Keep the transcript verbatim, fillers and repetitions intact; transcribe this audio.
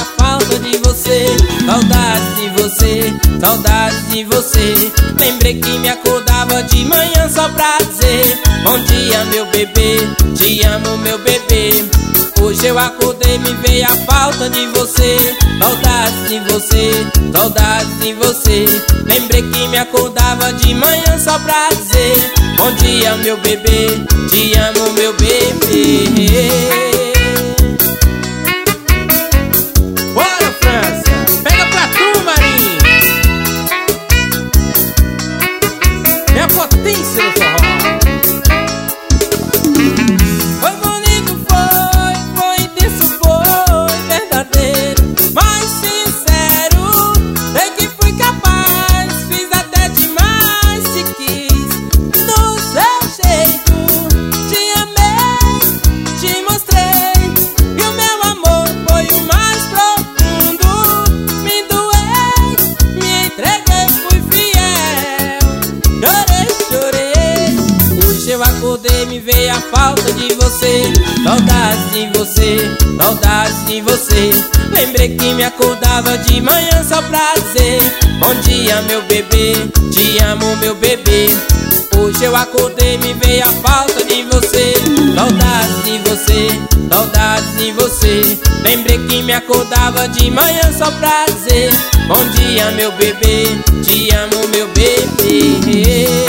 a falta de você. Saudades de você, saudades de você. Lembrei que me acordava de manhã só pra dizer: bom dia meu bebê, te amo meu bebê. Hoje eu acordei, me veio a falta de você. Saudades de você, saudades de você. Lembrei que me acordava de manhã só pra dizer: bom dia meu bebê, te amo meu bebê. Bora, França! Pega pra tu, Marinho! É a potência do forró! Foi bonito, foi, foi intenso, foi verdadeiro, mas sincero. Sei que fui capaz, fiz até demais, te quis do seu jeito. Te amei, te mostrei, e o meu amor foi o mais profundo. Me doei, me entreguei, fui fiel. Chorei, chorei. Hoje eu acordei, me veio a falta de você. Saudades de você, saudades de você. Lembrei que me acordava de manhã só pra dizer: bom dia meu bebê, te amo meu bebê. Hoje eu acordei, me veio a falta de você. Saudades de você, saudades de você. Lembrei que me acordava de manhã só pra dizer: bom dia meu bebê, te amo meu bebê.